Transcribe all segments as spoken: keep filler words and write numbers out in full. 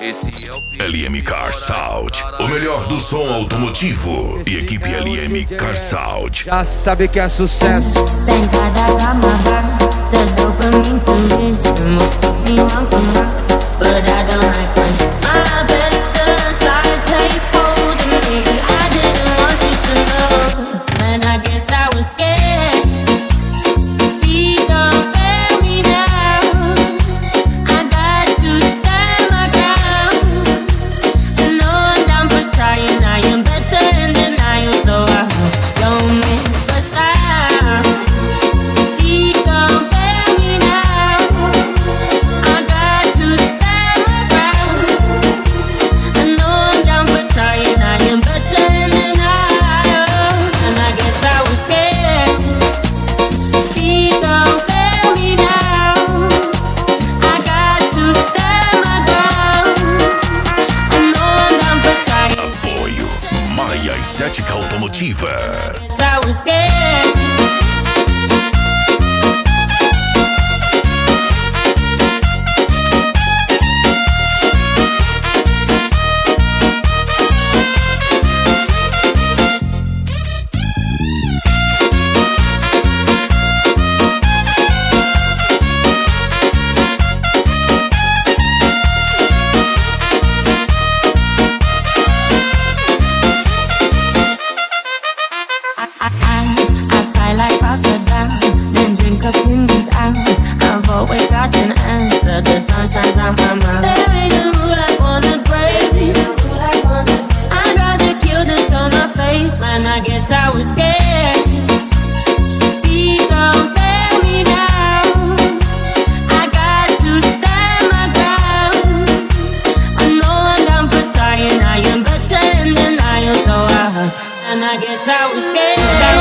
L M Car Sound, o melhor do som automotivo. E equipe L M Car Sound. Já sabe que é sucesso. Sentada lá na base, the dopamine to listen, will keep me on from rise. But I don't like when my better side takes hold of me. I didn't want you to know, and I guess I was scared. Please don't fail me now. I got to stand my ground. I know I'm down for trying. I am better in denial, so I hush. Don't make a sound. Please don't fail me now. I got to stand my ground. I know I'm down for trying. I am better in denial, and I guess I was scared. Please don't fail me now. I got to stand my ground. I know I'm down for trying. Apoio Maia Estética Automotiva. Guess I was scared. I, I fly like crocodile, then drink opinions out. I've always got an answer, the sun shines on my mind. There ain't a rule I wanna break. I'd rather kill than show my face, man, I guess I was scared. Please don't fail me now. I got to stand my ground. I know I'm down for trying, I am better in denial, so I hush, and I guess I was scared.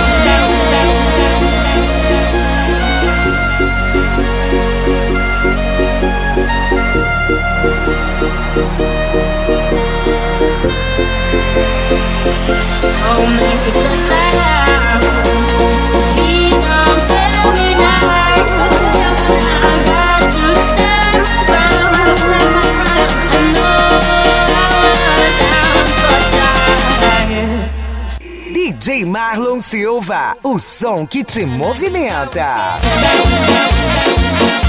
Oh, make it a sound. Please don't fail me now. I got to stand my ground. I know I was down for trying. D J Marlon Silva, o som que te movimenta.